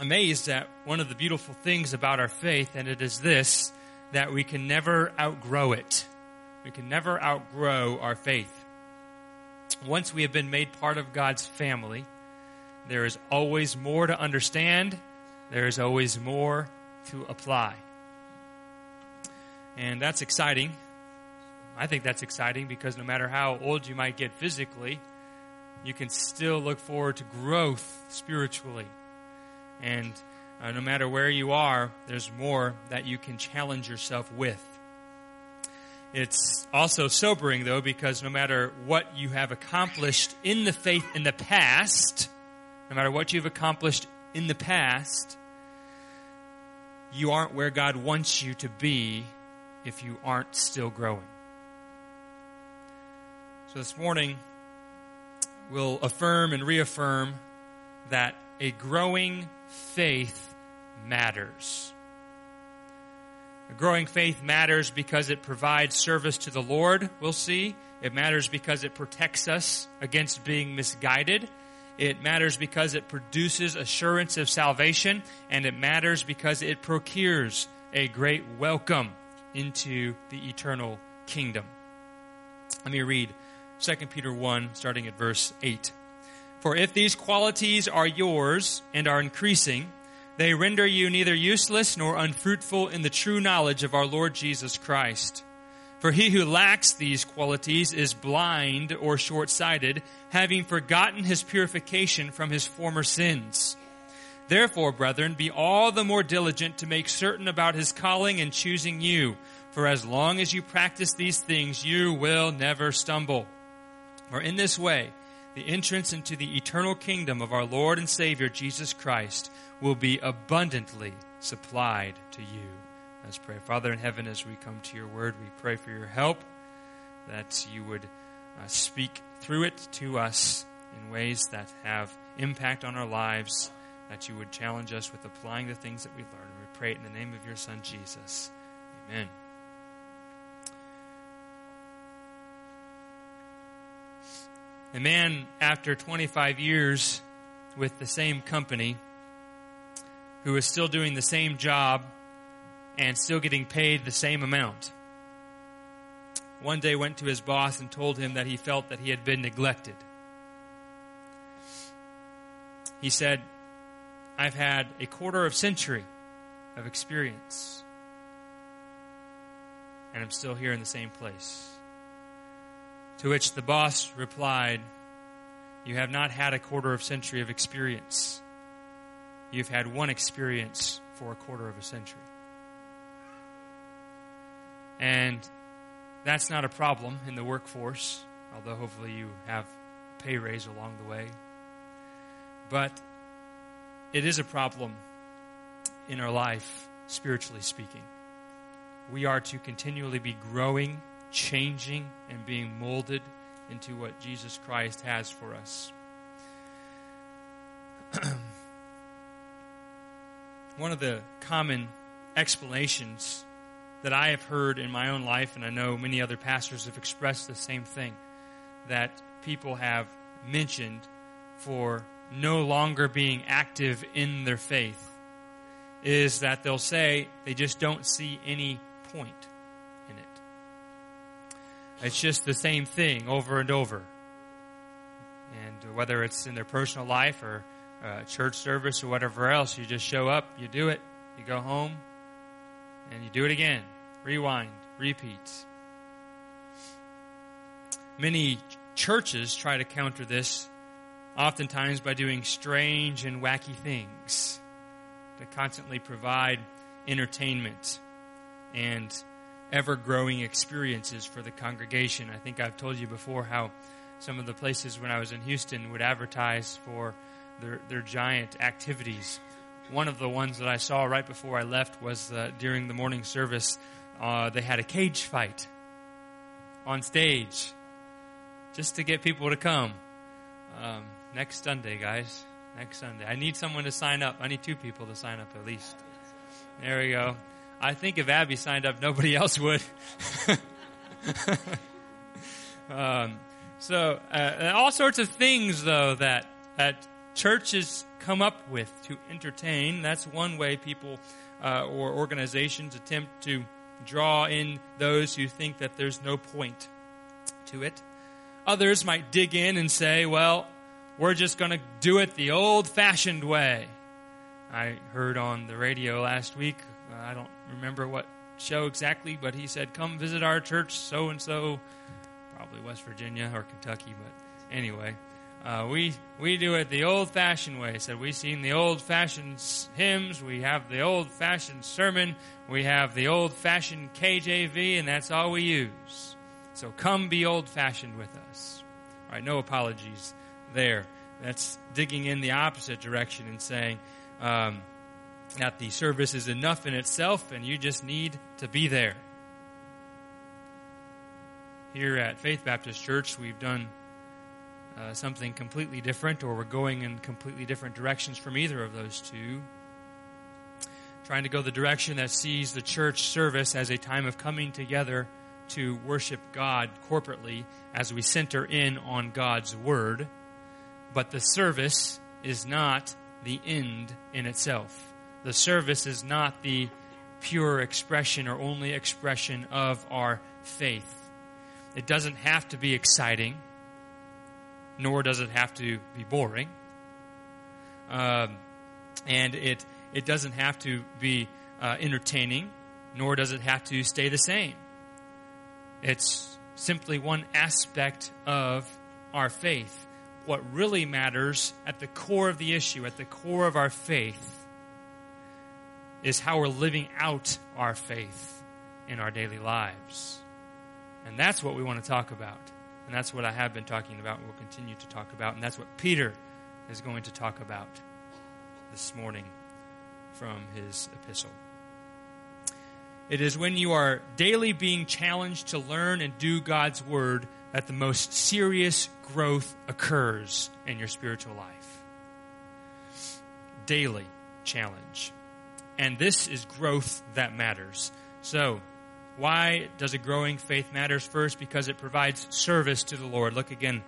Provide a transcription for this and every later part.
amazed at one of the beautiful things about our faith, and it is this, that we can never outgrow it. We can never outgrow our faith. Once we have been made part of God's family, there is always more to understand. There is always more to apply. And that's exciting. I think that's exciting because no matter how old you might get physically, you can still look forward to growth spiritually. And no matter where you are, there's more that you can challenge yourself with. It's also sobering, though, because no matter what you have accomplished in the faith in the past, no matter what you've accomplished in the past, you aren't where God wants you to be if you aren't still growing. So this morning, we'll affirm and reaffirm that a growing faith matters. A growing faith matters because it provides service to the Lord, we'll see. It matters because it protects us against being misguided. It matters because it produces assurance of salvation. And it matters because it procures a great welcome into the eternal kingdom. Let me read 2 Peter 1, starting at verse 8. For if these qualities are yours and are increasing, they render you neither useless nor unfruitful in the true knowledge of our Lord Jesus Christ. For he who lacks these qualities is blind or short-sighted, having forgotten his purification from his former sins. Therefore, brethren, be all the more diligent to make certain about his calling and choosing you. For as long as you practice these things, you will never stumble. For in this way, the entrance into the eternal kingdom of our Lord and Savior Jesus Christ will be abundantly supplied to you. Let's pray. Father in heaven, as we come to your word, we pray for your help, that you would speak through it to us in ways that have impact on our lives, that you would challenge us with applying the things that we've learned. And we pray it in the name of your Son, Jesus. Amen. A man, after 25 years with the same company, who is still doing the same job and still getting paid the same amount, one day went to his boss and told him that he felt that he had been neglected. He said, I've had a quarter of a century of experience, and I'm still here in the same place. To which the boss replied, you have not had a quarter of a century of experience. You've had one experience for a quarter of a century. And that's not a problem in the workforce, although hopefully you have a pay raise along the way. But it is a problem in our life, spiritually speaking. We are to continually be growing, changing, and being molded into what Jesus Christ has for us. One of the common explanations that I have heard in my own life, and I know many other pastors have expressed the same thing, that people have mentioned for no longer being active in their faith, is that they'll say they just don't see any point in it. It's just the same thing over and over. And whether it's in their personal life or church service or whatever else, you just show up, you do it, you go home, and you do it again. Rewind, repeat. Many churches try to counter this, oftentimes by doing strange and wacky things to constantly provide entertainment and ever-growing experiences for the congregation. I think I've told you before how some of the places when I was in Houston would advertise for their giant activities. One of the ones that I saw right before I left was during the morning service, they had a cage fight on stage just to get people to come. Next Sunday, guys. Next Sunday. I need someone to sign up. I need 2 people to sign up at least. There we go. I think if Abby signed up, nobody else would. So all sorts of things, though, that churches come up with to entertain. That's one way people or organizations attempt to draw in those who think that there's no point to it. Others might dig in and say, well, we're just going to do it the old-fashioned way. I heard on the radio last week, I don't remember what show exactly, but he said, come visit our church so-and-so, probably West Virginia or Kentucky, but anyway, we do it the old-fashioned way. He said, we've seen the old-fashioned hymns, we have the old-fashioned sermon, we have the old-fashioned KJV, and that's all we use. So come be old-fashioned with us. All right, no apologies there. That's digging in the opposite direction and saying that the service is enough in itself and you just need to be there. Here at Faith Baptist Church, we've done something completely different, or we're going in completely different directions from either of those two. Trying to go the direction that sees the church service as a time of coming together to worship God corporately as we center in on God's Word. But the service is not the end in itself. The service is not the pure expression or only expression of our faith. It doesn't have to be exciting, nor does it have to be boring. And it doesn't have to be entertaining, nor does it have to stay the same. It's simply one aspect of our faith. What really matters at the core of the issue, at the core of our faith, is how we're living out our faith in our daily lives. And that's what we want to talk about. And that's what I have been talking about and will continue to talk about. And that's what Peter is going to talk about this morning from his epistle. It is when you are daily being challenged to learn and do God's Word that the most serious growth occurs in your spiritual life. Daily challenge. And this is growth that matters. So, why does a growing faith matter? First, because it provides service to the Lord. Look again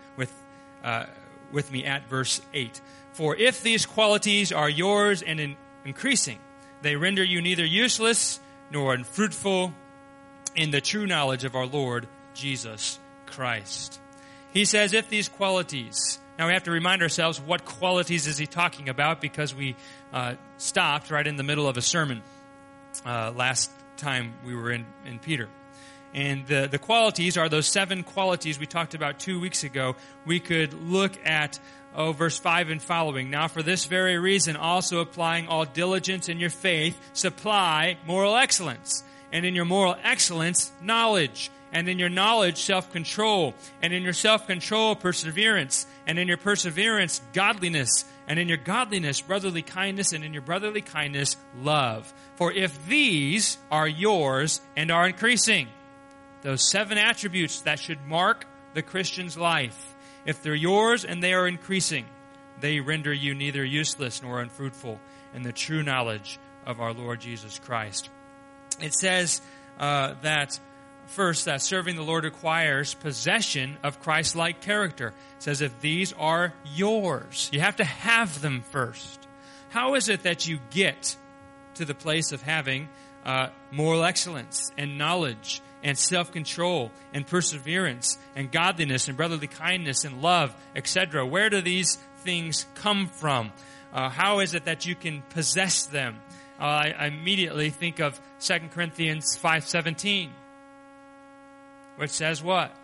with me at verse 8. For if these qualities are yours and increasing, they render you neither useless nor unfruitful in the true knowledge of our Lord Jesus Christ. He says, if these qualities. Now we have to remind ourselves, what qualities is he talking about? Because we stopped right in the middle of a sermon last time we were in Peter. And the qualities are those 7 qualities we talked about 2 weeks ago. We could look at verse 5 and following. Now for this very reason, also applying all diligence in your faith, supply moral excellence. And in your moral excellence, knowledge. And in your knowledge, self-control. And in your self-control, perseverance. And in your perseverance, godliness. And in your godliness, brotherly kindness. And in your brotherly kindness, love. For if these are yours and are increasing, those 7 attributes that should mark the Christian's life, if they're yours and they are increasing, they render you neither useless nor unfruitful in the true knowledge of our Lord Jesus Christ. It says that first, that serving the Lord requires possession of Christ-like character. It says if these are yours, you have to have them first. How is it that you get to the place of having moral excellence and knowledge and self-control and perseverance and godliness and brotherly kindness and love, etc.? Where do these things come from? How is it that you can possess them? I immediately think of 2 Corinthians 5:17, which says what?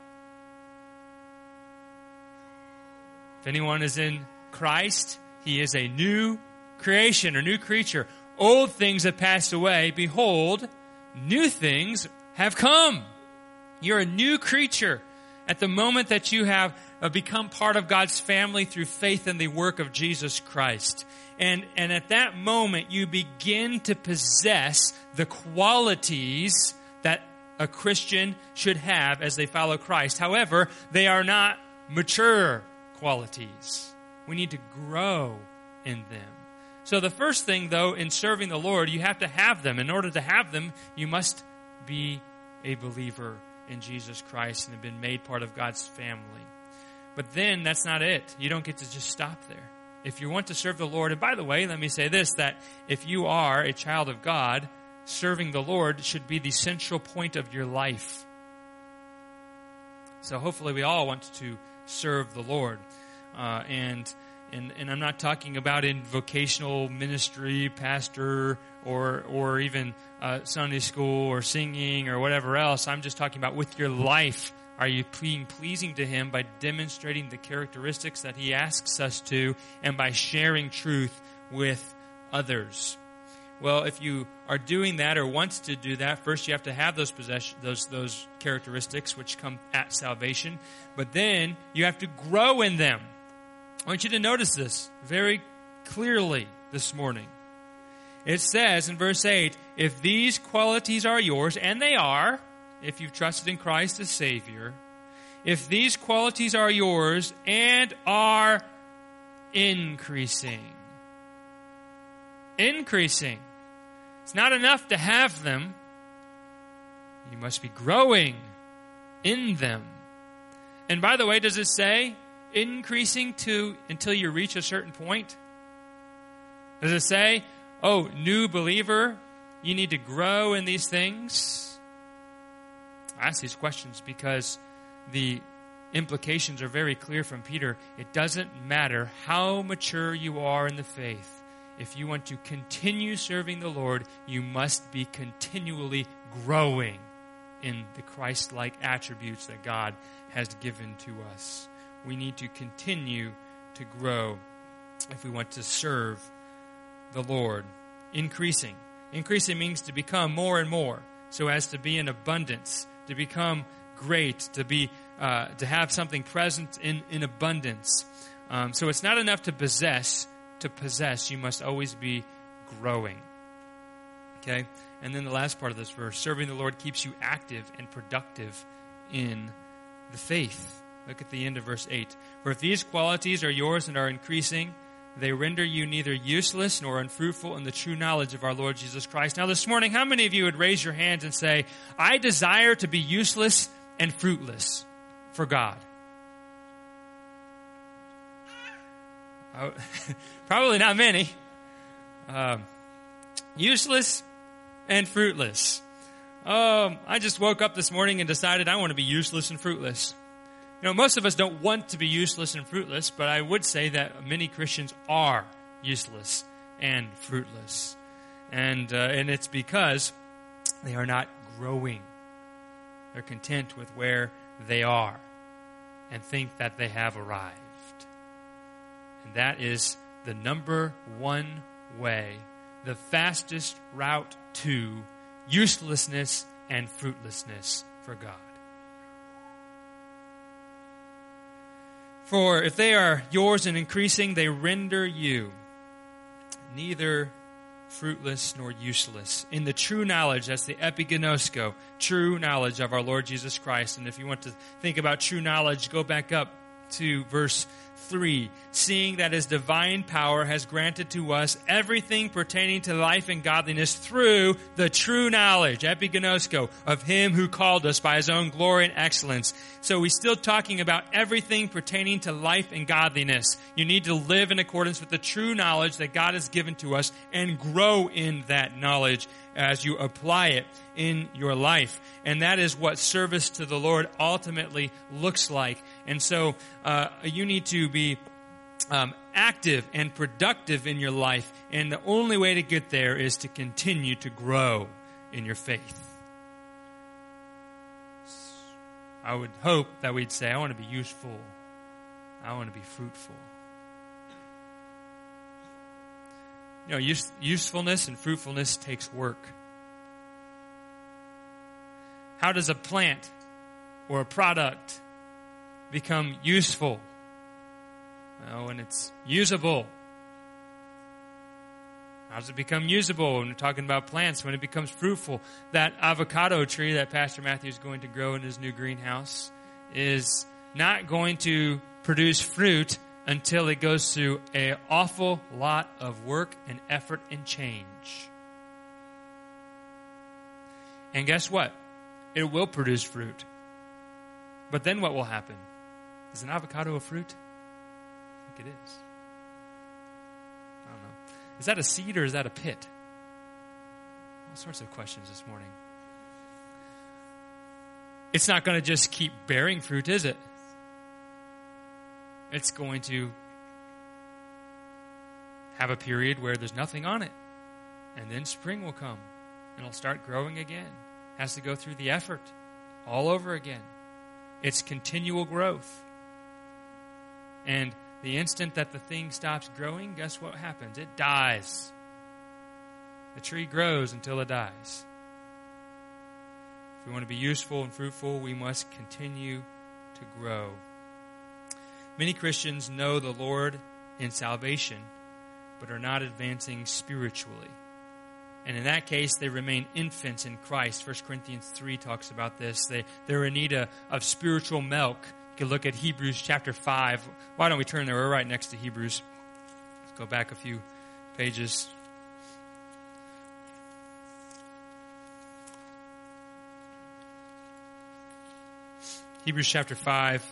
If anyone is in Christ, he is a new creation or new creature. Old things have passed away. Behold, new things have come. You're a new creature at the moment that you have become part of God's family through faith in the work of Jesus Christ. And at that moment, you begin to possess the qualities that a Christian should have as they follow Christ. However, they are not mature qualities. We need to grow in them. So the first thing, though, in serving the Lord, you have to have them. In order to have them, you must be a believer in Jesus Christ and have been made part of God's family. But then that's not it. You don't get to just stop there. if you want to serve the Lord, and by the way, let me say this, that if you are a child of God, serving the Lord should be the central point of your life. So hopefully we all want to serve the Lord. And I'm not talking about in vocational ministry, pastor, or even Sunday school or singing or whatever else. I'm just talking about with your life. Are you being pleasing to Him by demonstrating the characteristics that He asks us to, and by sharing truth with others? Well, if you are doing that or want to do that, first you have to have those those characteristics which come at salvation. But then you have to grow in them. I want you to notice this very clearly this morning. It says in verse 8, if these qualities are yours, and they are, if you've trusted in Christ as Savior, if these qualities are yours and are increasing. It's not enough to have them. You must be growing in them. And by the way, does it say increasing until you reach a certain point? Does it say, oh, new believer, you need to grow in these things? I ask these questions because the implications are very clear from Peter. It doesn't matter how mature you are in the faith. If you want to continue serving the Lord, you must be continually growing in the Christ-like attributes that God has given to us. We need to continue to grow if we want to serve the Lord. Increasing. Increasing means to become more and more, so as to be in abundance, to become great, to have something present in abundance. So it's not enough to possess. To possess, you must always be growing. Okay? And then the last part of this verse, serving the Lord keeps you active and productive in the faith. Look at the end of verse 8. For if these qualities are yours and are increasing, they render you neither useless nor unfruitful in the true knowledge of our Lord Jesus Christ. Now this morning, how many of you would raise your hands and say, I desire to be useless and fruitless for God? Probably not many. Useless and fruitless. I just woke up this morning and decided I want to be useless and fruitless. You know, most of us don't want to be useless and fruitless, but I would say that many Christians are useless and fruitless. And it's because they are not growing. They're content with where they are and think that they have arrived. And that is the number one way, the fastest route to uselessness and fruitlessness for God. For if they are yours and increasing, they render you neither fruitless nor useless in the true knowledge, that's the epigenosko, true knowledge of our Lord Jesus Christ. And if you want to think about true knowledge, go back up to verse 3, seeing that His divine power has granted to us everything pertaining to life and godliness through the true knowledge, epigenosko, of Him who called us by His own glory and excellence. So we're still talking about everything pertaining to life and godliness. You need to live in accordance with the true knowledge that God has given to us and grow in that knowledge as you apply it in your life. And that is what service to the Lord ultimately looks like. And so you need to be active and productive in your life. And the only way to get there is to continue to grow in your faith. I would hope that we'd say, I want to be useful. I want to be fruitful. You know, usefulness and fruitfulness takes work. How does a plant or a product become useful? Well, when it's usable. How does it become usable? When we're talking about plants, when it becomes fruitful. That avocado tree that Pastor Matthew is going to grow in his new greenhouse is not going to produce fruit until it goes through an awful lot of work and effort and change. And guess what? It will produce fruit. But then what will happen? Is an avocado a fruit? I think it is. I don't know. Is that a seed or is that a pit? All sorts of questions this morning. It's not going to just keep bearing fruit, is it? It's going to have a period where there's nothing on it. And then spring will come and it'll start growing again. It has to go through the effort all over again. It's continual growth. And the instant that the thing stops growing, guess what happens? It dies. The tree grows until it dies. If we want to be useful and fruitful, we must continue to grow. Many Christians know the Lord in salvation, but are not advancing spiritually. And in that case, they remain infants in Christ. 1 Corinthians 3 talks about this. They're in need of spiritual milk. You can look at Hebrews chapter 5. Why don't we turn there? We're right next to Hebrews. Let's go back a few pages. Hebrews chapter 5,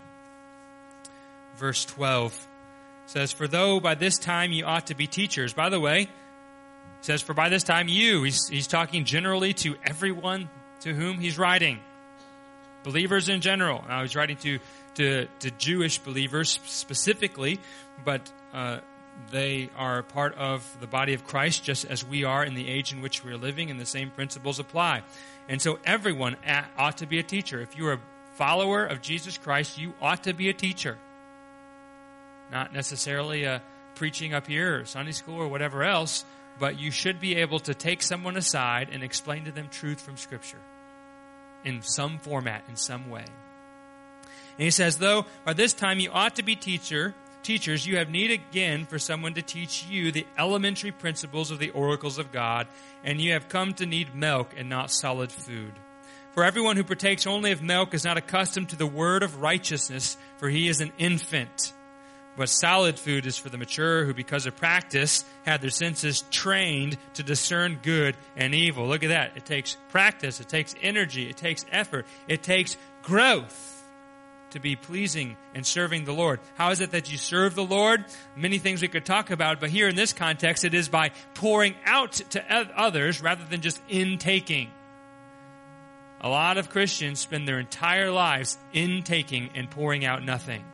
verse 12 says, "For though by this time you ought to be teachers." By the way, it says, "For by this time you," he's talking generally to everyone to whom he's writing. Believers in general. Now he's writing to Jewish believers specifically, but they are part of the body of Christ just as we are in the age in which we're living, and the same principles apply. And so everyone ought to be a teacher. If you are a follower of Jesus Christ, you ought to be a teacher. Not necessarily preaching up here or Sunday school or whatever else, but you should be able to take someone aside and explain to them truth from Scripture in some format, in some way. And he says, "Though by this time you ought to be teachers, you have need again for someone to teach you the elementary principles of the oracles of God, and you have come to need milk and not solid food. For everyone who partakes only of milk is not accustomed to the word of righteousness, for he is an infant. But solid food is for the mature, who because of practice have their senses trained to discern good and evil." Look at that. It takes practice. It takes energy. It takes effort. It takes growth to be pleasing and serving the Lord. How is it that you serve the Lord? Many things we could talk about, but here in this context, it is by pouring out to others rather than just intaking. A lot of Christians spend their entire lives intaking and pouring out nothing.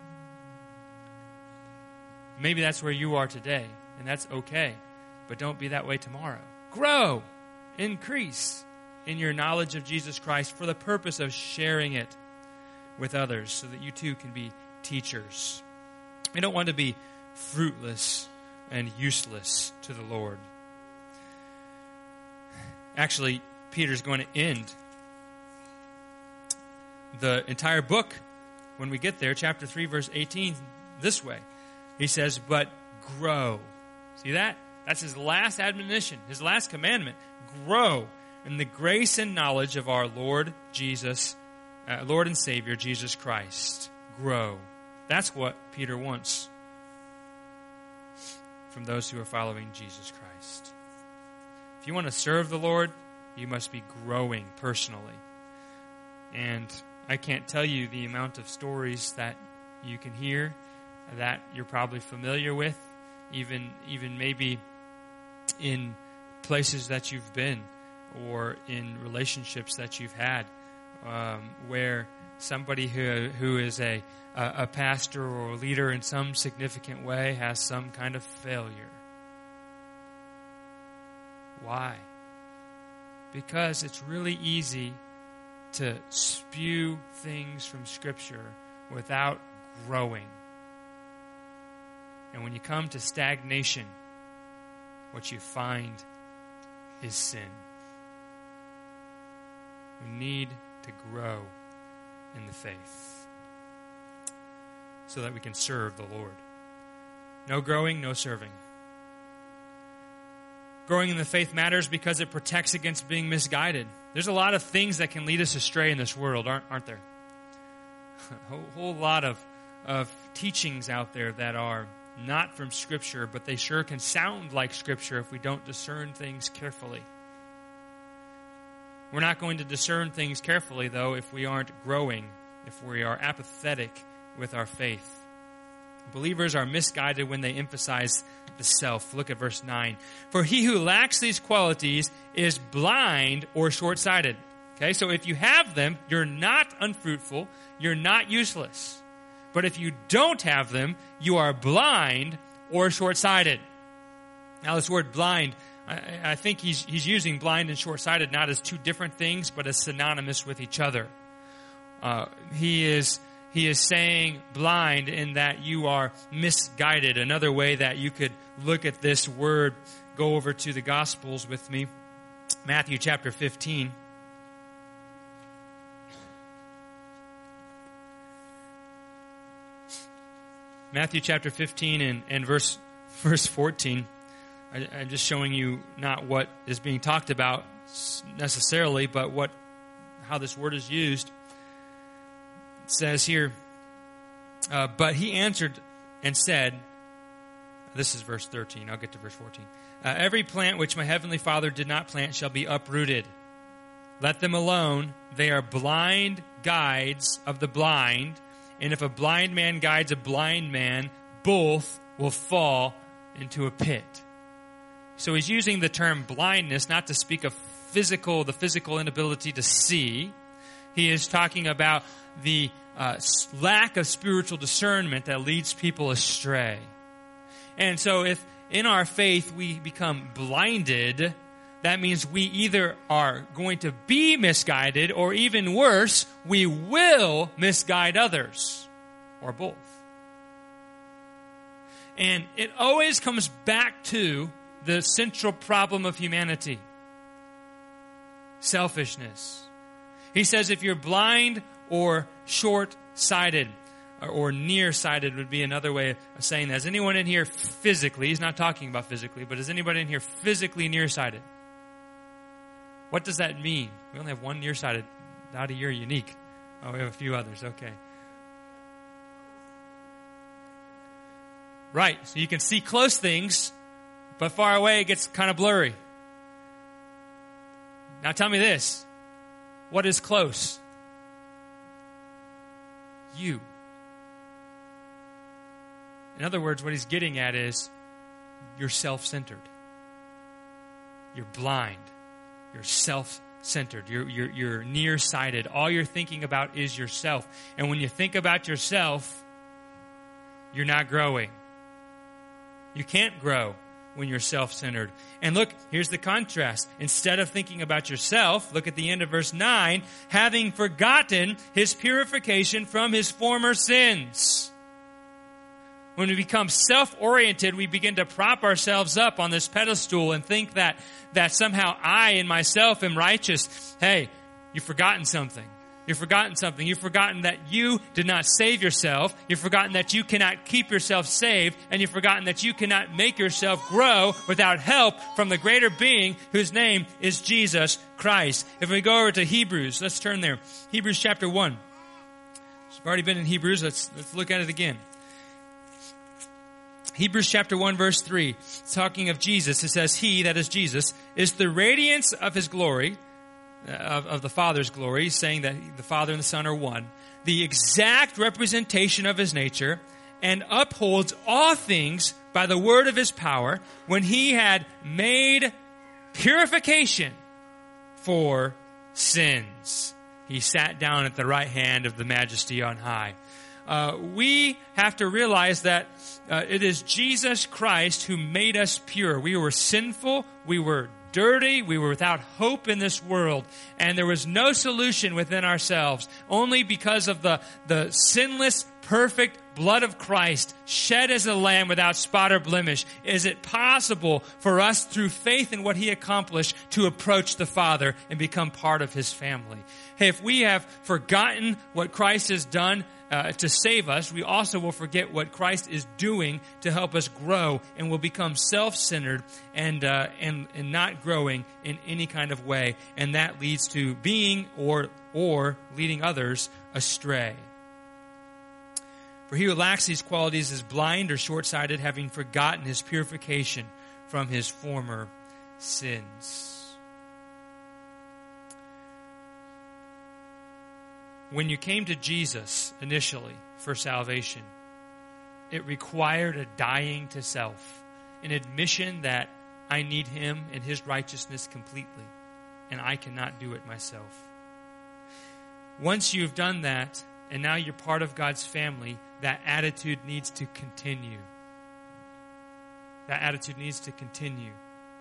Maybe that's where you are today, and that's okay. But don't be that way tomorrow. Grow, increase in your knowledge of Jesus Christ for the purpose of sharing it with others so that you too can be teachers. We don't want to be fruitless and useless to the Lord. Actually, Peter's going to end the entire book when we get there, chapter 3, verse 18, this way. He says, "But grow." See that? That's his last admonition, his last commandment. Grow in the grace and knowledge of our Lord and Savior, Jesus Christ. Grow. That's what Peter wants from those who are following Jesus Christ. If you want to serve the Lord, you must be growing personally. And I can't tell you the amount of stories that you can hear that you're probably familiar with, even maybe in places that you've been or in relationships that you've had, where somebody who is a pastor or a leader in some significant way has some kind of failure. Why? Because it's really easy to spew things from Scripture without growing. And when you come to stagnation, what you find is sin. We need to grow in the faith so that we can serve the Lord. No growing, no serving. Growing in the faith matters because it protects against being misguided. There's a lot of things that can lead us astray in this world, aren't there? A whole lot of teachings out there that are not from Scripture, but they sure can sound like Scripture if we don't discern things carefully. We're not going to discern things carefully, though, if we aren't growing, if we are apathetic with our faith. Believers are misguided when they emphasize the self. Look at verse 9. For he who lacks these qualities is blind or short-sighted. Okay, so if you have them, you're not unfruitful, you're not useless. But if you don't have them, you are blind or short-sighted. Now this word blind, I think he's using blind and short-sighted not as two different things, but as synonymous with each other. He is saying blind in that you are misguided. Another way that you could look at this word, go over to the Gospels with me. Matthew chapter 15. Matthew chapter 15 and verse 14. I'm just showing you not what is being talked about necessarily, but how this word is used. It says here, but he answered and said, this is verse 13, I'll get to verse 14. Every plant which my heavenly Father did not plant shall be uprooted. Let them alone. They are blind guides of the blind. And if a blind man guides a blind man, both will fall into a pit. So he's using the term blindness not to speak of the physical inability to see. He is talking about the lack of spiritual discernment that leads people astray. And so if in our faith we become blinded, that means we either are going to be misguided, or even worse, we will misguide others, or both. And it always comes back to the central problem of humanity: selfishness. He says if you're blind or short-sighted, or nearsighted would be another way of saying that. Is anyone in here physically, he's not talking about physically, but is anybody in here physically nearsighted? What does that mean? We only have one nearsighted. Dottie, you're unique. Oh, we have a few others. Okay. Right. So you can see close things, but far away it gets kind of blurry. Now tell me this. What is close? You. In other words, what he's getting at is you're self-centered. You're blind. You're self-centered. You're nearsighted. All you're thinking about is yourself. And when you think about yourself, you're not growing. You can't grow when you're self-centered. And look, here's the contrast. Instead of thinking about yourself, look at the end of verse 9, having forgotten his purification from his former sins. When we become self-oriented, we begin to prop ourselves up on this pedestal and think that somehow I and myself am righteous. Hey, you've forgotten something. You've forgotten something. You've forgotten that you did not save yourself. You've forgotten that you cannot keep yourself saved. And you've forgotten that you cannot make yourself grow without help from the greater being whose name is Jesus Christ. If we go over to Hebrews, let's turn there. Hebrews chapter 1. We've already been in Hebrews. Let's look at it again. Hebrews chapter 1 verse 3, talking of Jesus, it says, he, that is Jesus, is the radiance of his glory, of the Father's glory, saying that the Father and the Son are one, the exact representation of his nature, and upholds all things by the word of his power, when he had made purification for sins. He sat down at the right hand of the Majesty on high. We have to realize that it is Jesus Christ who made us pure. We were sinful. We were dirty. We were without hope in this world. And there was no solution within ourselves. Only because of the sinless, perfect blood of Christ shed as a lamb without spot or blemish is it possible for us through faith in what he accomplished to approach the Father and become part of his family. Hey, if we have forgotten what Christ has done to save us, we also will forget what Christ is doing to help us grow, and will become self-centered and not growing in any kind of way, and that leads to being or leading others astray. For he who lacks these qualities is blind or short-sighted, having forgotten his purification from his former sins. When you came to Jesus initially for salvation, it required a dying to self, an admission that I need Him and His righteousness completely, and I cannot do it myself. Once you've done that, and now you're part of God's family, that attitude needs to continue. That attitude needs to continue.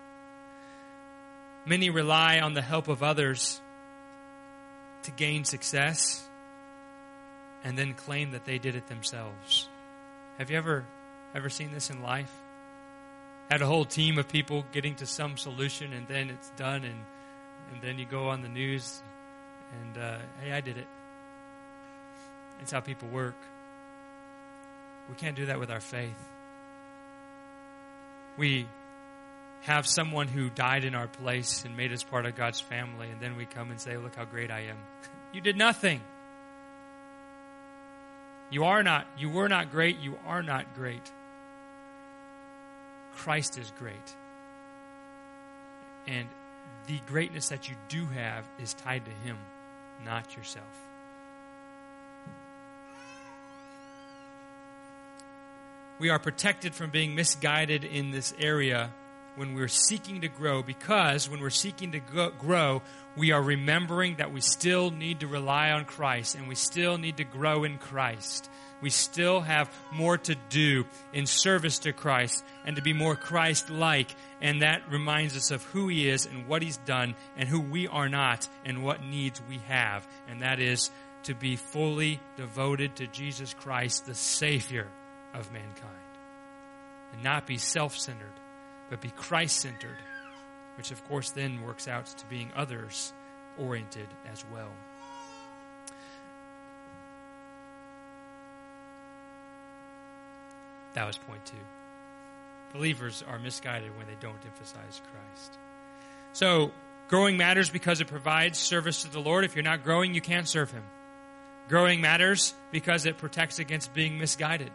Many rely on the help of others to gain success and then claim that they did it themselves. Have you ever seen this in life? Had a whole team of people getting to some solution, and then it's done, and then you go on the news and, hey, I did it. That's how people work. We can't do that with our faith. We have someone who died in our place and made us part of God's family, and then we come and say, look how great I am. You did nothing. You were not great. You are not great. Christ is great. And the greatness that you do have is tied to Him, not yourself. We are protected from being misguided in this area when we're seeking to grow, because when we're seeking to grow, we are remembering that we still need to rely on Christ and we still need to grow in Christ. We still have more to do in service to Christ and to be more Christ-like, and that reminds us of who He is and what He's done and who we are not and what needs we have, and that is to be fully devoted to Jesus Christ, the Savior of mankind, and not be self-centered, but be Christ-centered, which of course then works out to being others-oriented as well. That was point 2. Believers are misguided when they don't emphasize Christ. So, growing matters because it provides service to the Lord. If you're not growing, you can't serve Him. Growing matters because it protects against being misguided.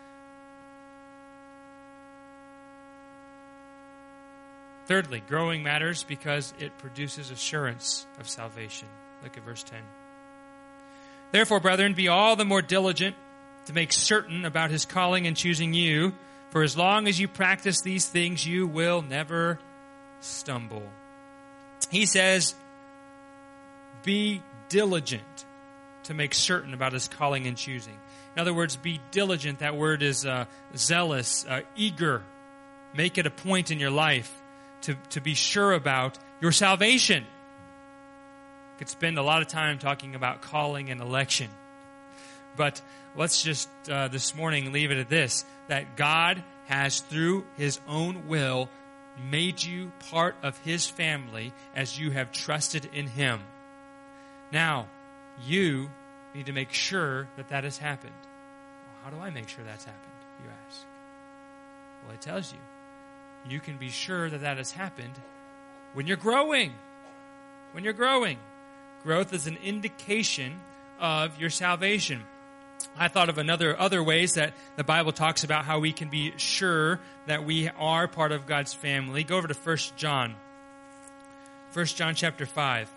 Thirdly, growing matters because it produces assurance of salvation. Look at verse 10. Therefore, brethren, be all the more diligent to make certain about His calling and choosing you. For as long as you practice these things, you will never stumble. He says, be diligent to make certain about His calling and choosing. In other words, be diligent. That word is zealous, eager. Make it a point in your life to be sure about your salvation. I could spend a lot of time talking about calling and election. But let's just this morning leave it at this, that God has, through His own will, made you part of His family as you have trusted in Him. Now, you need to make sure that that has happened. Well, how do I make sure that's happened, you ask? Well, it tells you. You can be sure that that has happened when you're growing. When you're growing. Growth is an indication of your salvation. I thought of other ways that the Bible talks about how we can be sure that we are part of God's family. Go over to 1 John. 1 John chapter 5.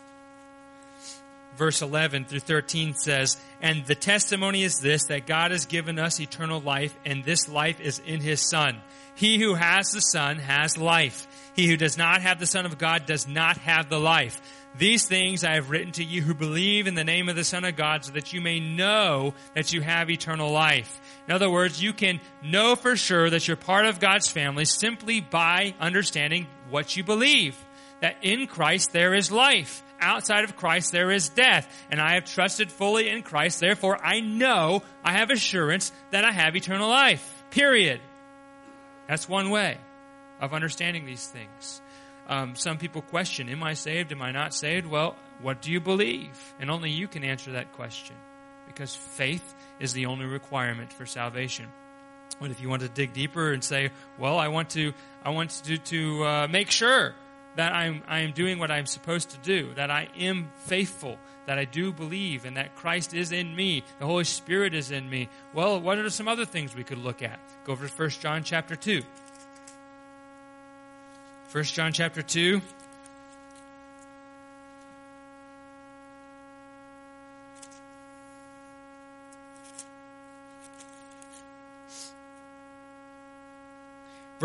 Verse 11 through 13 says, and the testimony is this, that God has given us eternal life, and this life is in His Son. He who has the Son has life. He who does not have the Son of God does not have the life. These things I have written to you who believe in the name of the Son of God, so that you may know that you have eternal life. In other words, you can know for sure that you're part of God's family simply by understanding what you believe. That in Christ there is life. Outside of Christ there is death. And I have trusted fully in Christ. Therefore, I know, I have assurance that I have eternal life. Period. That's one way of understanding these things. Some people question, am I saved? Am I not saved? Well, what do you believe? And only you can answer that question, because faith is the only requirement for salvation. But if you want to dig deeper and say, well, I want to make sure that I am doing what I'm supposed to do, that I am faithful, that I do believe, and that Christ is in me, the Holy Spirit is in me. Well, what are some other things we could look at? Go over to 1 John chapter 2. 1 John chapter 2.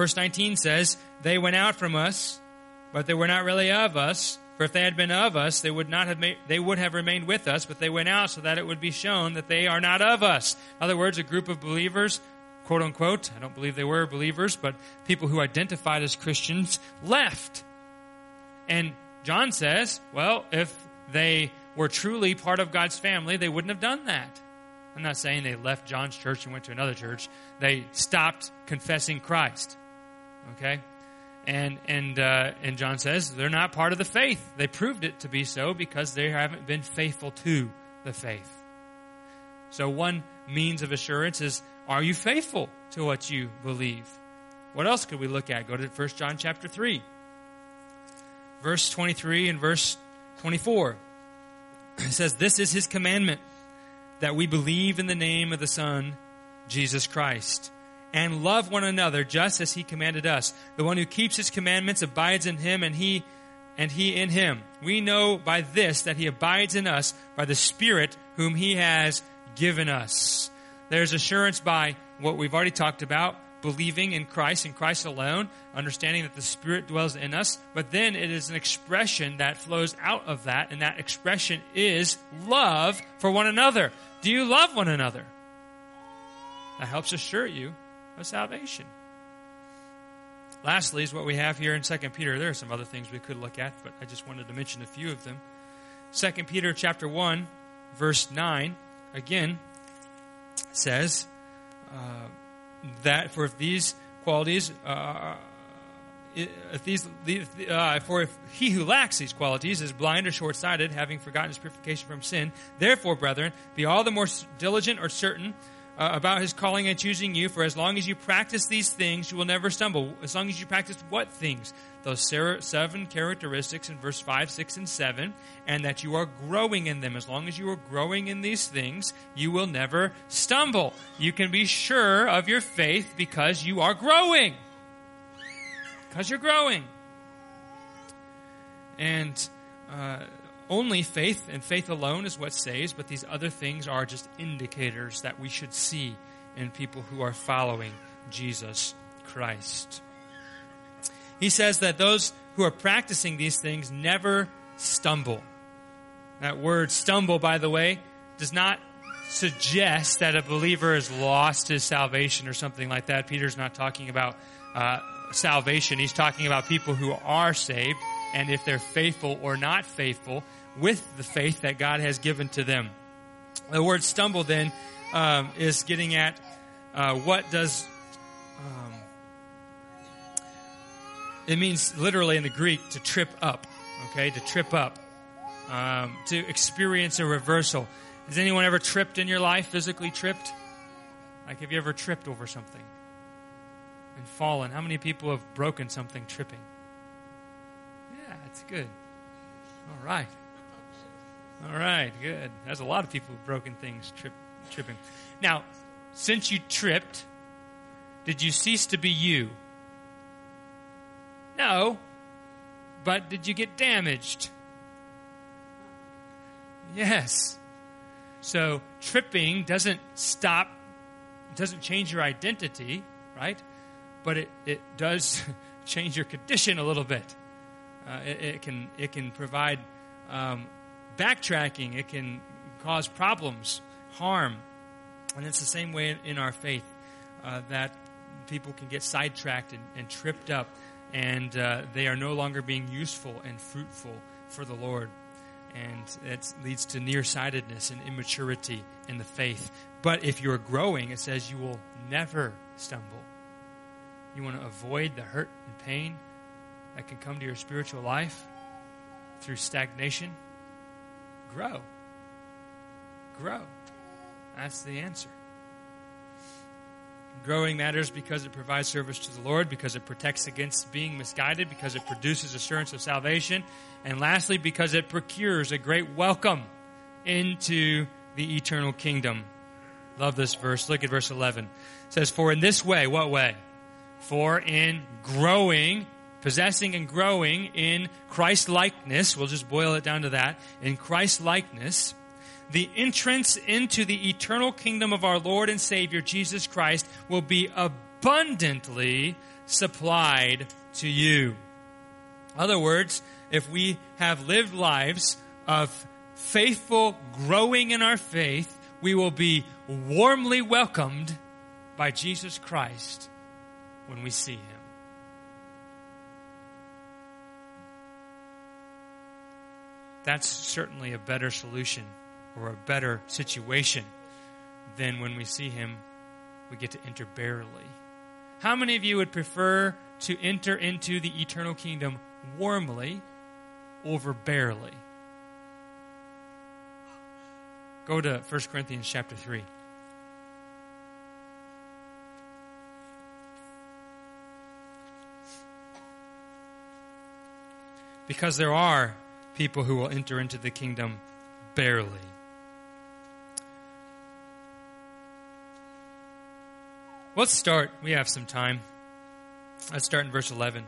Verse 19 says, they went out from us, but they were not really of us. For if they had been of us, they would have remained with us, but they went out so that it would be shown that they are not of us. In other words, a group of believers, quote unquote, I don't believe they were believers, but people who identified as Christians left. And John says, well, if they were truly part of God's family, they wouldn't have done that. I'm not saying they left John's church and went to another church. They stopped confessing Christ. Okay? And John says they're not part of the faith. They proved it to be so because they haven't been faithful to the faith. So one means of assurance is, are you faithful to what you believe? What else could we look at? Go to 1 John chapter 3. Verse 23 and verse 24. It says, this is his commandment, that we believe in the name of the Son, Jesus Christ, and love one another just as he commanded us. The one who keeps his commandments abides in him, and he in him. We know by this that he abides in us by the Spirit whom he has given us. There's assurance by what we've already talked about, believing in Christ and Christ alone, understanding that the Spirit dwells in us, but then it is an expression that flows out of that, and that expression is love for one another. Do you love one another? That helps assure you of salvation. Lastly is what we have here in 2 Peter. There are some other things we could look at, but I just wanted to mention a few of them. 2 Peter chapter 1, verse 9, again, says that for if these qualities, for if he who lacks these qualities is blind or short-sighted, having forgotten his purification from sin, therefore, brethren, be all the more diligent or certain about his calling and choosing you, for as long as you practice these things, you will never stumble. As long as you practice what things? Those 7 characteristics in verse 5, 6, and 7, and that you are growing in them. As long as you are growing in these things, you will never stumble. You can be sure of your faith because you are growing. Because you're growing. And only faith and faith alone is what saves, but these other things are just indicators that we should see in people who are following Jesus Christ. He says that those who are practicing these things never stumble. That word stumble, by the way, does not suggest that a believer has lost his salvation or something like that. Peter's not talking about salvation. He's talking about people who are saved, and if they're faithful or not faithful with the faith that God has given to them. The word stumble then is getting at what does... it means literally in the Greek to trip up, okay? To trip up, to experience a reversal. Has anyone ever tripped in your life, physically tripped? Like, have you ever tripped over something and fallen? How many people have broken something tripping? Yeah, that's good. All right. All right, good. There's a lot of people who've broken things tripping. Now, since you tripped, did you cease to be you? No, but did you get damaged? Yes. So tripping doesn't change your identity, right? But it does change your condition a little bit. It can provide backtracking. It can cause problems, harm. And it's the same way in our faith, that people can get sidetracked and tripped up, and they are no longer being useful and fruitful for the Lord. And it leads to nearsightedness and immaturity in the faith. But if you're growing, it says you will never stumble. You want to avoid the hurt and pain that can come to your spiritual life through stagnation? Grow. Grow. That's the answer. Growing matters because it provides service to the Lord, because it protects against being misguided, because it produces assurance of salvation, and lastly, because it procures a great welcome into the eternal kingdom. Love this verse. Look at verse 11. It says, for in this way, what way? For in growing, possessing and growing in Christ-likeness, we'll just boil it down to that, in Christ-likeness, the entrance into the eternal kingdom of our Lord and Savior, Jesus Christ, will be abundantly supplied to you. In other words, if we have lived lives of faithful growing in our faith, we will be warmly welcomed by Jesus Christ when we see him. That's certainly a better solution or a better situation than when we see him, we get to enter barely. How many of you would prefer to enter into the eternal kingdom warmly over barely? Go to 1 Corinthians chapter 3. Because there are people who will enter into the kingdom barely. Let's start. We have some time. Let's start in verse 11.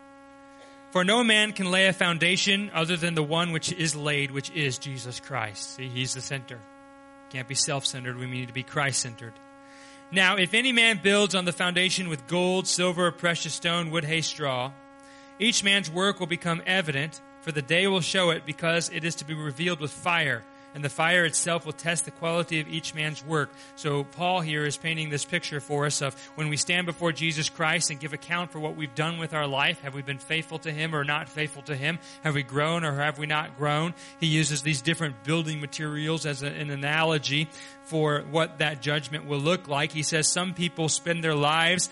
For no man can lay a foundation other than the one which is laid, which is Jesus Christ. See, he's the center. Can't be self-centered. We need to be Christ-centered. Now, if any man builds on the foundation with gold, silver, precious stone, wood, hay, straw, each man's work will become evident, for the day will show it, because it is to be revealed with fire, and the fire itself will test the quality of each man's work. So Paul here is painting this picture for us of when we stand before Jesus Christ and give account for what we've done with our life. Have we been faithful to him or not faithful to him? Have we grown or have we not grown? He uses these different building materials as an analogy for what that judgment will look like. He says some people spend their lives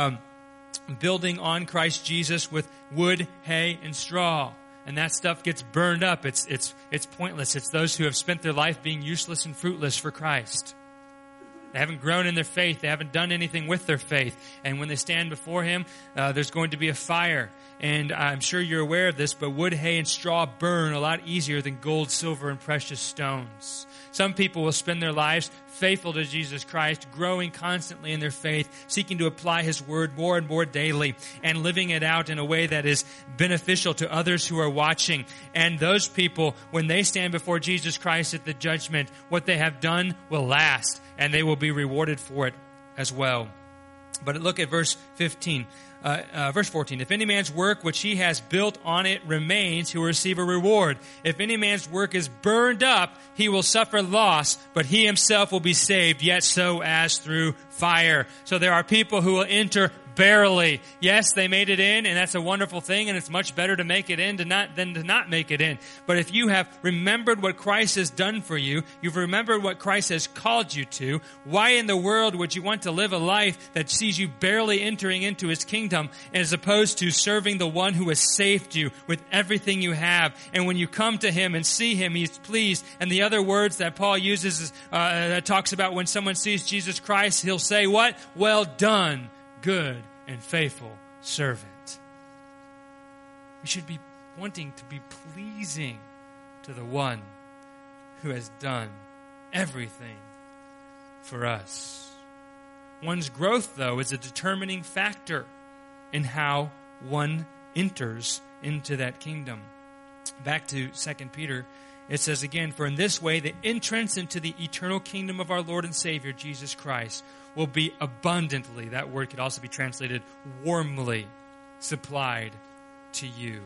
building on Christ Jesus with wood, hay, and straw. And that stuff gets burned up. It's pointless. It's those who have spent their life being useless and fruitless for Christ. They haven't grown in their faith. They haven't done anything with their faith. And when they stand before him, there's going to be a fire. And I'm sure you're aware of this, but wood, hay, and straw burn a lot easier than gold, silver, and precious stones. Some people will spend their lives faithful to Jesus Christ, growing constantly in their faith, seeking to apply his word more and more daily, and living it out in a way that is beneficial to others who are watching. And those people, when they stand before Jesus Christ at the judgment, what they have done will last, and they will be rewarded for it as well. But look at verse 15. Verse 14, if any man's work which he has built on it remains, he will receive a reward. If any man's work is burned up, he will suffer loss, but he himself will be saved, yet so as through fire. So there are people who will enter barely. Yes, they made it in, and that's a wonderful thing, and it's much better to make it in than to not make it in. But if you have remembered what Christ has done for you, you've remembered what Christ has called you to, why in the world would you want to live a life that sees you barely entering into his kingdom as opposed to serving the one who has saved you with everything you have? And when you come to him and see him, he's pleased. And the other words that Paul uses is, that talks about when someone sees Jesus Christ, he'll say what? Well done, good and faithful servant. We should be wanting to be pleasing to the one who has done everything for us. One's growth, though, is a determining factor in how one enters into that kingdom. Back to 2 Peter, it says again, for in this way the entrance into the eternal kingdom of our Lord and Savior Jesus Christ will be abundantly, that word could also be translated warmly, supplied to you.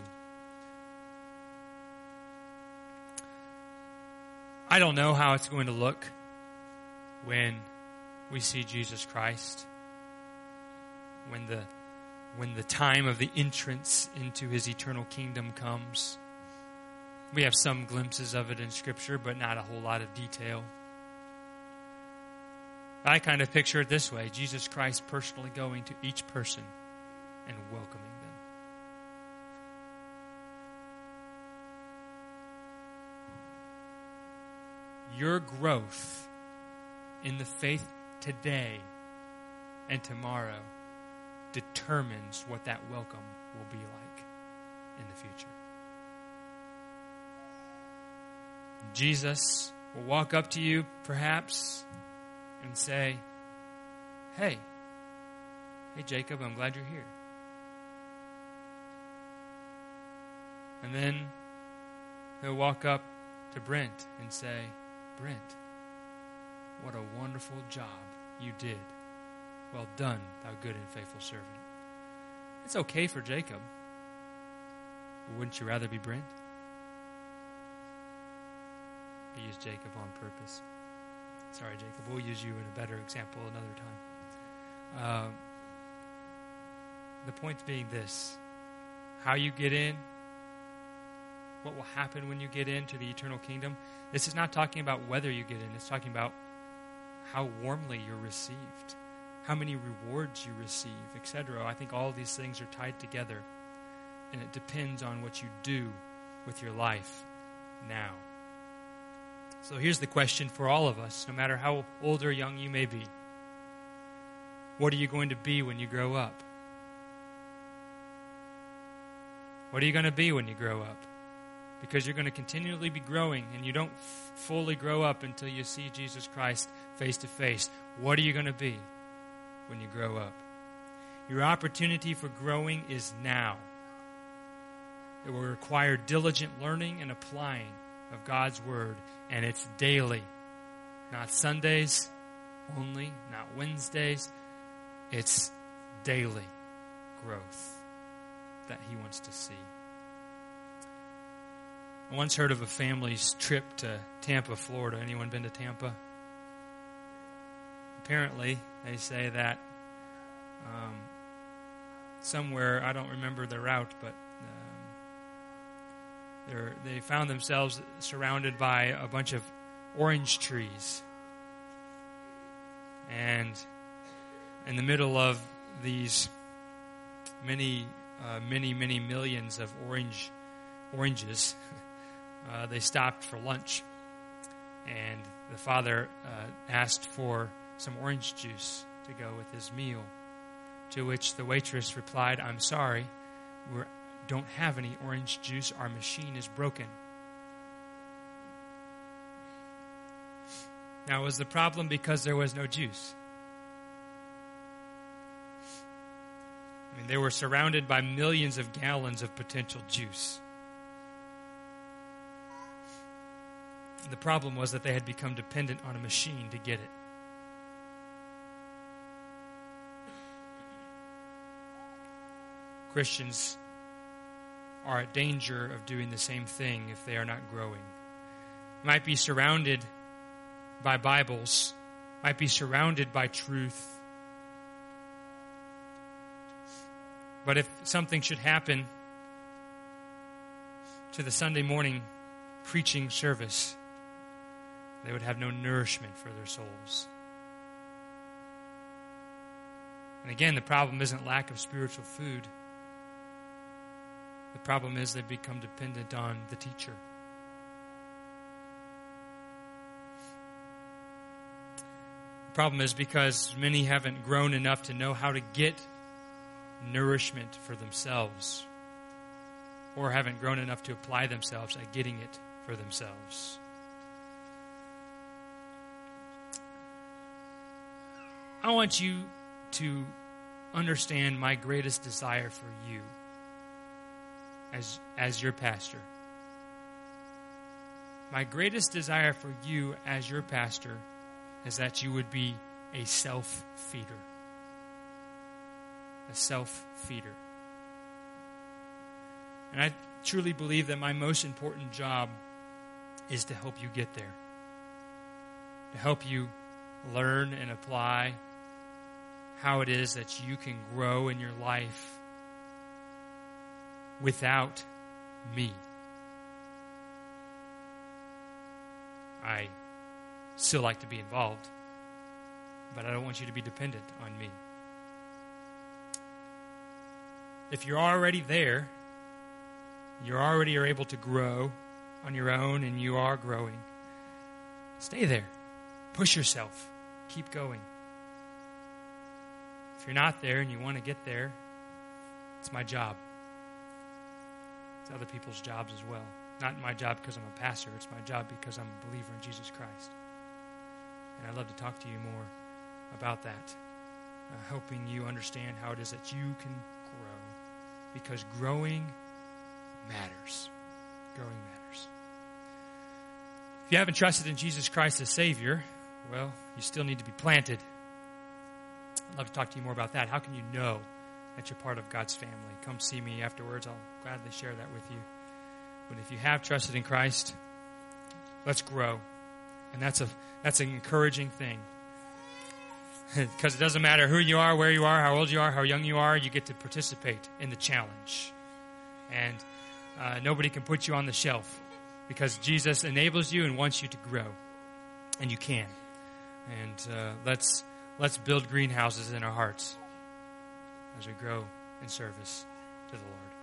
I don't know how it's going to look when we see Jesus Christ, when the time of the entrance into his eternal kingdom comes. We have some glimpses of it in Scripture, but not a whole lot of detail. I kind of picture it this way, Jesus Christ personally going to each person and welcoming them. Your growth in the faith today and tomorrow determines what that welcome will be like in the future. Jesus will walk up to you, perhaps, and say, hey Jacob, I'm glad you're here. And then he'll walk up to Brent and say, Brent, what a wonderful job you did. Well done, thou good and faithful servant. It's okay for Jacob. But wouldn't you rather be Brent? I used Jacob on purpose. Sorry, Jacob. We'll use you in a better example another time. The point being this. How you get in, what will happen when you get into the eternal kingdom. This is not talking about whether you get in. It's talking about how warmly you're received, how many rewards you receive, etc. I think all of these things are tied together, and it depends on what you do with your life now. So here's the question for all of us, no matter how old or young you may be. What are you going to be when you grow up? What are you going to be when you grow up? Because you're going to continually be growing, and you don't fully grow up until you see Jesus Christ face to face. What are you going to be when you grow up? Your opportunity for growing is now. It will require diligent learning and applying of God's Word, and it's daily. Not Sundays only, not Wednesdays. It's daily growth that He wants to see. I once heard of a family's trip to Tampa, Florida. Anyone been to Tampa? Apparently, they say that somewhere, I don't remember the route, but they found themselves surrounded by a bunch of orange trees. And in the middle of these many millions of oranges, they stopped for lunch. And the father asked for some orange juice to go with his meal, to which the waitress replied, "I'm sorry, we don't have any orange juice. Our machine is broken." Now, was the problem because there was no juice? I mean, they were surrounded by millions of gallons of potential juice. The problem was that they had become dependent on a machine to get it. Christians are at danger of doing the same thing if they are not growing. Might be surrounded by Bibles, might be surrounded by truth. But if something should happen to the Sunday morning preaching service, they would have no nourishment for their souls. And again, the problem isn't lack of spiritual food. The problem is they become dependent on the teacher. The problem is because many haven't grown enough to know how to get nourishment for themselves, or haven't grown enough to apply themselves at getting it for themselves. I want you to understand my greatest desire for you as your pastor. My greatest desire for you as your pastor is that you would be a self-feeder. A self-feeder. And I truly believe that my most important job is to help you get there. To help you learn and apply how it is that you can grow in your life without me. I still like to be involved, but I don't want you to be dependent on me. If you're already there, you already are able to grow on your own, and you are growing, stay there. Push yourself. Keep going. If you're not there and you want to get there, it's my job. It's other people's jobs as well. Not my job because I'm a pastor. It's my job because I'm a believer in Jesus Christ. And I'd love to talk to you more about that, helping you understand how it is that you can grow. Because growing matters. Growing matters. If you haven't trusted in Jesus Christ as Savior, well, you still need to be planted. I'd love to talk to you more about that. How can you know that you're part of God's family. Come see me afterwards. I'll gladly share that with you. But if you have trusted in Christ, let's grow. And that's an encouraging thing. Because it doesn't matter who you are, where you are, how old you are, how young you are, you get to participate in the challenge. And nobody can put you on the shelf because Jesus enables you and wants you to grow. And you can. And let's build greenhouses in our hearts as we grow in service to the Lord.